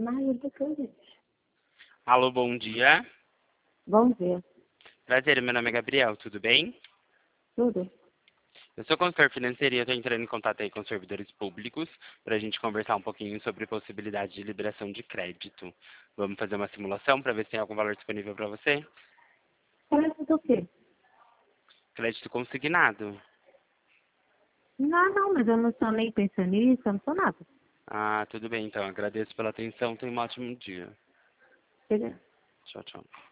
Maio do que? Alô, bom dia. Bom dia. Prazer, meu nome é Gabriel, tudo bem? Tudo? Eu sou consultor financeiro e eu estou entrando em contato aí com os servidores públicos para a gente conversar um pouquinho sobre possibilidade de liberação de crédito. Vamos fazer uma simulação para ver se tem algum valor disponível para você? Parece do quê? Crédito consignado. Não, mas eu não sou nem pensionista, eu não sou nada. Ah, tudo bem então. Agradeço pela atenção. Tenha um ótimo dia. Entendeu? Tchau, tchau.